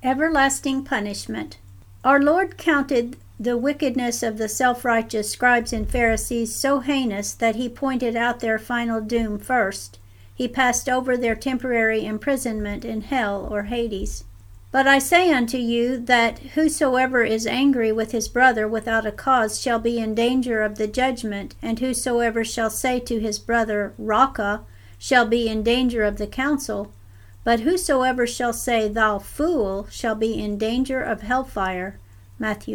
Everlasting punishment. Our Lord counted the wickedness of the self-righteous scribes and Pharisees so heinous that he pointed out their final doom first. He passed over their temporary imprisonment in hell or Hades. But I say unto you that whosoever is angry with his brother without a cause shall be in danger of the judgment, and whosoever shall say to his brother, Raca, shall be in danger of the council. But whosoever shall say, Thou fool, shall be in danger of hellfire. Matthew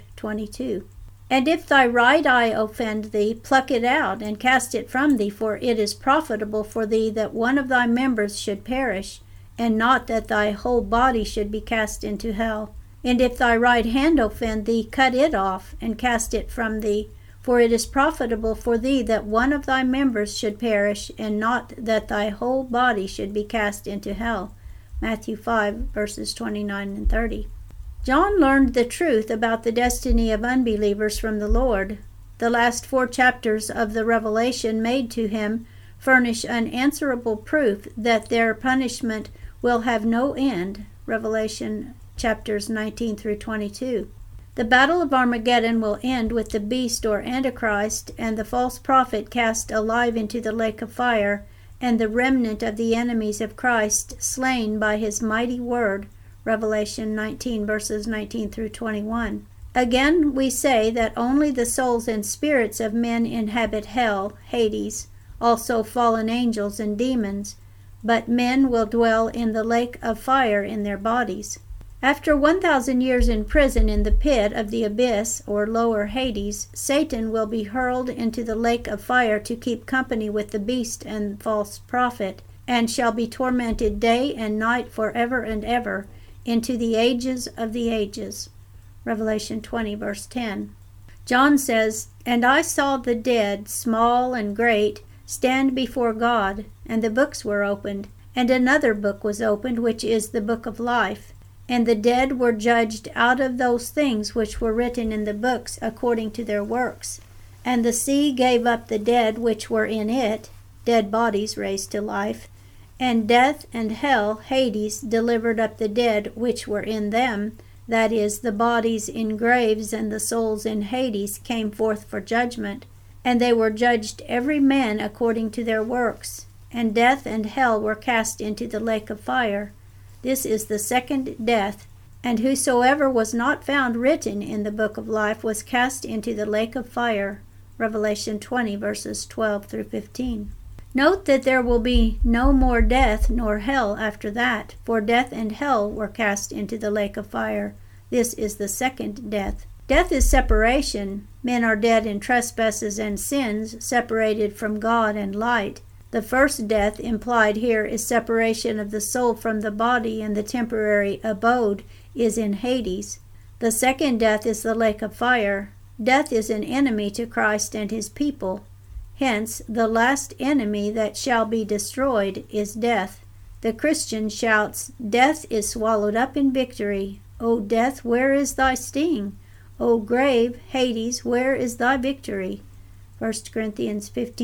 5:22. And if thy right eye offend thee, pluck it out, and cast it from thee, for it is profitable for thee that one of thy members should perish, and not that thy whole body should be cast into hell. And if thy right hand offend thee, cut it off, and cast it from thee, for it is profitable for thee that one of thy members should perish, and not that thy whole body should be cast into hell. Matthew 5, verses 29 and 30. John learned the truth about the destiny of unbelievers from the Lord. The last 4 chapters of the revelation made to him furnish unanswerable proof that their punishment will have no end. Revelation chapters 19 through 22. The battle of Armageddon will end with the beast or Antichrist and the false prophet cast alive into the lake of fire, and the remnant of the enemies of Christ slain by his mighty word. Revelation 19 verses 19 through 21. Again, we say that only the souls and spirits of men inhabit hell, Hades, also fallen angels and demons, but men will dwell in the lake of fire in their bodies. After 1,000 years in prison in the pit of the abyss, or lower Hades, Satan will be hurled into the lake of fire to keep company with the beast and false prophet, and shall be tormented day and night forever and ever, into the ages of the ages. Revelation 20, verse 10. John says, And I saw the dead, small and great, stand before God, and the books were opened, and another book was opened, which is the book of life. And the dead were judged out of those things which were written in the books according to their works. And the sea gave up the dead which were in it, dead bodies raised to life, and death and hell, Hades, delivered up the dead which were in them, that is, the bodies in graves and the souls in Hades came forth for judgment. And they were judged every man according to their works. And death and hell were cast into the lake of fire. This is the second death. And whosoever was not found written in the book of life was cast into the lake of fire. Revelation 20, verses 12 through 15. Note that there will be no more death nor hell after that, for death and hell were cast into the lake of fire. This is the second death. Death is separation. Men are dead in trespasses and sins, separated from God and light. The first death implied here is separation of the soul from the body, and the temporary abode is in Hades. The second death is the lake of fire. Death is an enemy to Christ and his people. Hence, the last enemy that shall be destroyed is death. The Christian shouts, Death is swallowed up in victory. O death, where is thy sting? O grave, Hades, where is thy victory? 1 Corinthians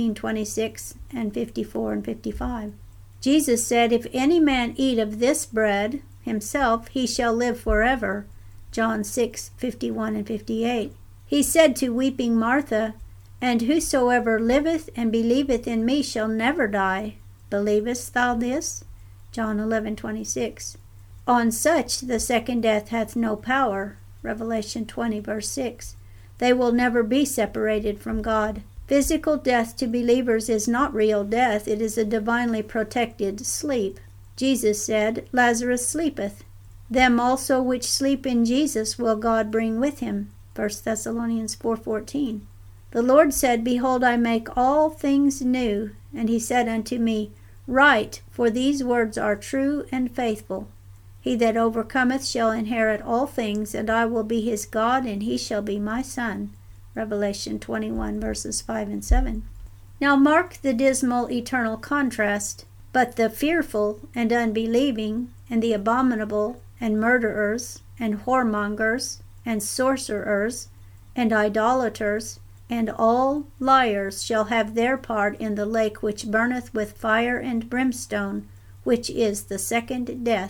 15:26 and 54 and 55. Jesus said, If any man eat of this bread himself, he shall live forever. John 6:51 and 58. He said to weeping Martha, And whosoever liveth and believeth in me shall never die. Believest thou this? John 11:26. On such the second death hath no power. Revelation 20, verse 6. They will never be separated from God. Physical death to believers is not real death. It is a divinely protected sleep. Jesus said, Lazarus sleepeth. Them also which sleep in Jesus will God bring with him. 1 Thessalonians 4:14. The Lord said, Behold, I make all things new. And he said unto me, Write, for these words are true and faithful. He that overcometh shall inherit all things, and I will be his God, and he shall be my son. Revelation 21, verses 5 and 7. Now mark the dismal eternal contrast. But the fearful and unbelieving, and the abominable, and murderers, and whoremongers, and sorcerers, and idolaters, and all liars shall have their part in the lake which burneth with fire and brimstone, which is the second death.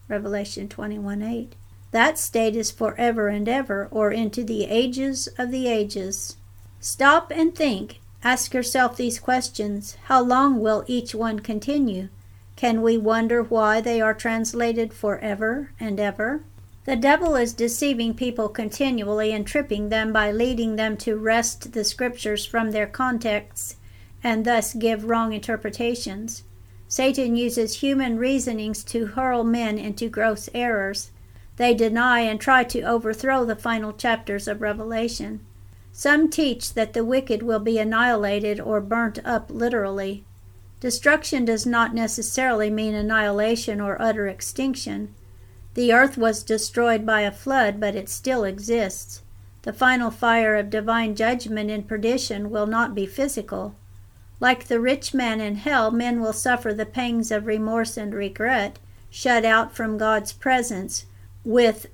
Revelation 21:8. That state is forever and ever, or into the ages of the ages. Stop and think. Ask yourself these questions. How long will each one continue? Can we wonder why they are translated forever and ever? The devil is deceiving people continually and tripping them by leading them to wrest the scriptures from their contexts and thus give wrong interpretations. Satan uses human reasonings to hurl men into gross errors. They deny and try to overthrow the final chapters of Revelation. Some teach that the wicked will be annihilated or burnt up literally. Destruction does not necessarily mean annihilation or utter extinction. The earth was destroyed by a flood, but it still exists. The final fire of divine judgment and perdition will not be physical. Like the rich man in hell, men will suffer the pangs of remorse and regret, shut out from God's presence, with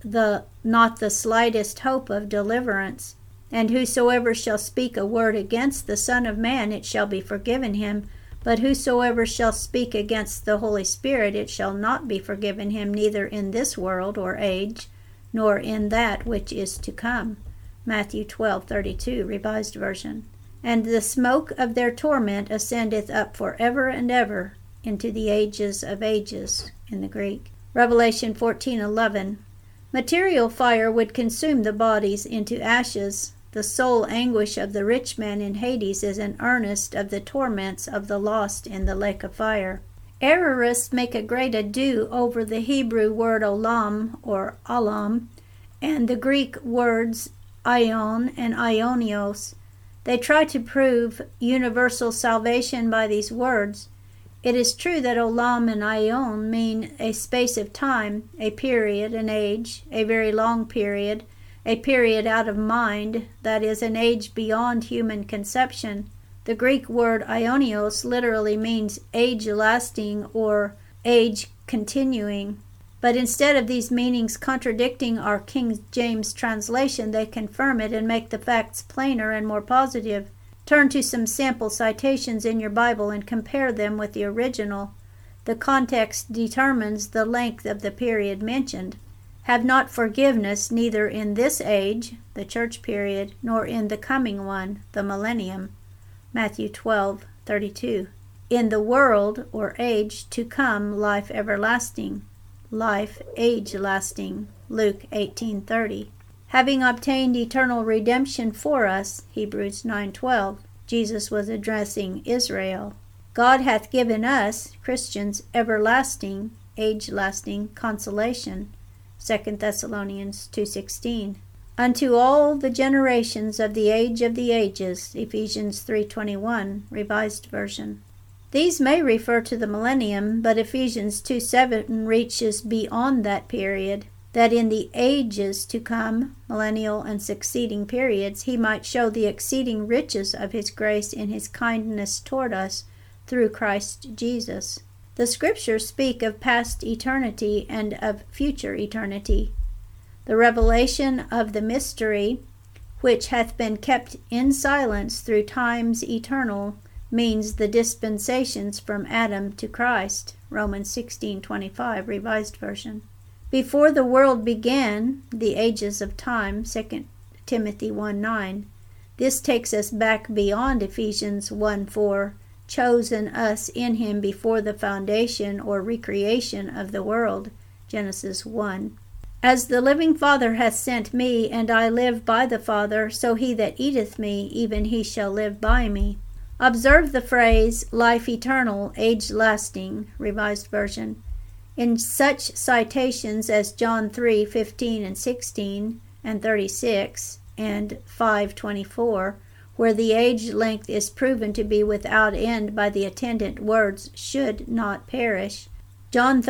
not the slightest hope of deliverance. And whosoever shall speak a word against the Son of Man, it shall be forgiven him. But whosoever shall speak against the Holy Spirit, it shall not be forgiven him, neither in this world or age, nor in that which is to come. Matthew 12:32, Revised Version. And the smoke of their torment ascendeth up forever and ever into the ages of ages, in the Greek. Revelation 14:11. Material fire would consume the bodies into ashes. The soul anguish of the rich man in Hades is an earnest of the torments of the lost in the lake of fire. Errorists make a great ado over the Hebrew word olam or alam and the Greek words aion and aionios. They try to prove universal salvation by these words. It is true that olam and aion mean a space of time, a period, an age, a very long period, a period out of mind, that is, an age beyond human conception. The Greek word aionios literally means age lasting or age continuing. But instead of these meanings contradicting our King James translation, they confirm it and make the facts plainer and more positive. Turn to some sample citations in your Bible and compare them with the original. The context determines the length of the period mentioned. Have not forgiveness neither in this age, the church period, nor in the coming one, the millennium. Matthew 12:32. In the world, or age, to come, life everlasting. Life age lasting. Luke 18:30. Having obtained eternal redemption for us, Hebrews 9:12. Jesus was addressing Israel. God hath given us, Christians, everlasting, age-lasting consolation. 2 Thessalonians 2:16. Unto all the generations of the age of the ages, Ephesians 3:21, Revised Version. These may refer to the millennium, but Ephesians 2:7 reaches beyond that period, that in the ages to come, millennial and succeeding periods, he might show the exceeding riches of his grace in his kindness toward us through Christ Jesus. The Scriptures speak of past eternity and of future eternity. The revelation of the mystery, which hath been kept in silence through times eternal, means the dispensations from Adam to Christ. Romans 16:25, Revised Version. Before the world began, the ages of time, 2 Timothy 1:9. This takes us back beyond Ephesians 1:4, chosen us in him before the foundation or recreation of the world, Genesis 1. As the living Father hath sent me, and I live by the Father, so he that eateth me, even he shall live by me. Observe the phrase, life eternal, age-lasting, Revised Version. In such citations as John 3:15 and 16, and 36, and 5:24, where the age length is proven to be without end by the attendant words, should not perish. John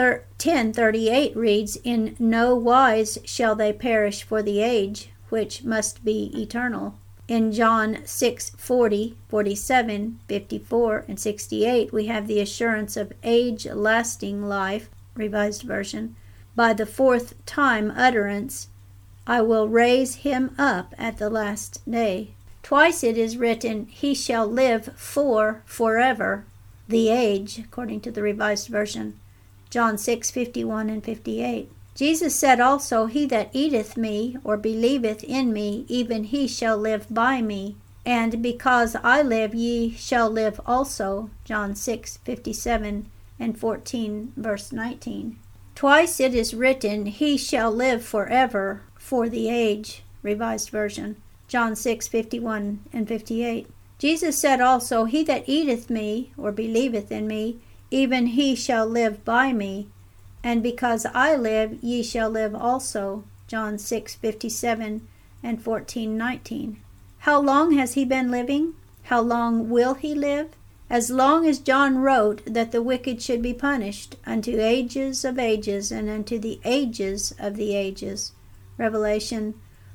10:38 reads, in no wise shall they perish for the age, which must be eternal. In John 6:40, 47, 54, and 68, we have the assurance of age-lasting life, Revised Version, by the fourth time utterance, I will raise him up at the last day. Twice it is written, he shall live for forever, the age, according to the Revised Version. John 6:51 and 58. Jesus said also, He that eateth me, or believeth in me, even he shall live by me. And because I live, ye shall live also. John 6:57 and 14, verse 19. Twice it is written, He shall live forever, for the age. Revised Version. John 6:51 and 58. Jesus said also, He that eateth me, or believeth in me, even he shall live by me. And because I live, ye shall live also. John 6:57 and 14:19. How long has he been living? How long will he live? As long as John wrote that the wicked should be punished, unto ages of ages, and unto the ages of the ages. Revelation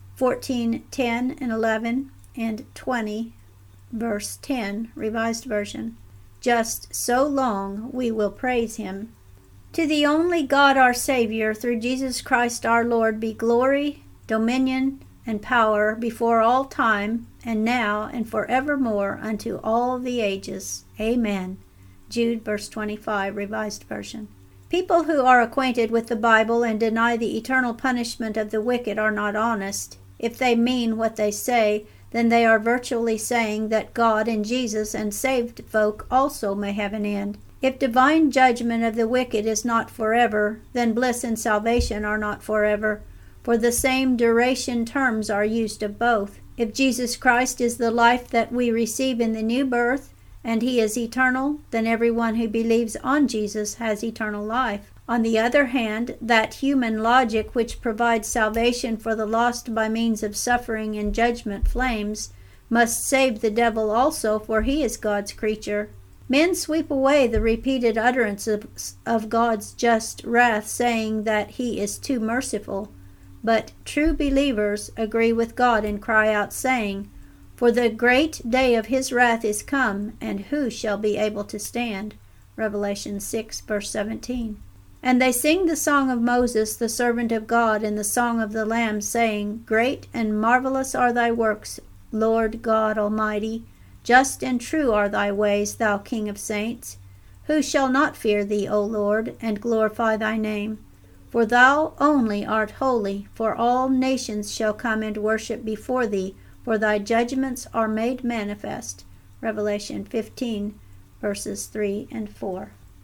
14:10 and 11 and 20, verse 10, Revised Version. Just so long we will praise him. To the only God our Savior, through Jesus Christ our Lord, be glory, dominion, and power before all time, and now and forevermore, unto all the ages. Amen. Jude, verse 25, Revised Version. People who are acquainted with the Bible and deny the eternal punishment of the wicked are not honest. If they mean what they say, then they are virtually saying that God and Jesus and saved folk also may have an end. If divine judgment of the wicked is not forever, then bliss and salvation are not forever, for the same duration terms are used of both. If Jesus Christ is the life that we receive in the new birth, and he is eternal, then everyone who believes on Jesus has eternal life. On the other hand, that human logic which provides salvation for the lost by means of suffering and judgment flames must save the devil also, for he is God's creature. Men sweep away the repeated utterances of God's just wrath, saying that he is too merciful. But true believers agree with God and cry out, saying, For the great day of his wrath is come, and who shall be able to stand? Revelation 6, verse 17. And they sing the song of Moses, the servant of God, and the song of the Lamb, saying, Great and marvelous are thy works, Lord God Almighty. Just and true are thy ways, thou King of saints. Who shall not fear thee, O Lord, and glorify thy name? For thou only art holy, for all nations shall come and worship before thee, for thy judgments are made manifest. Revelation 15, verses 3 and 4.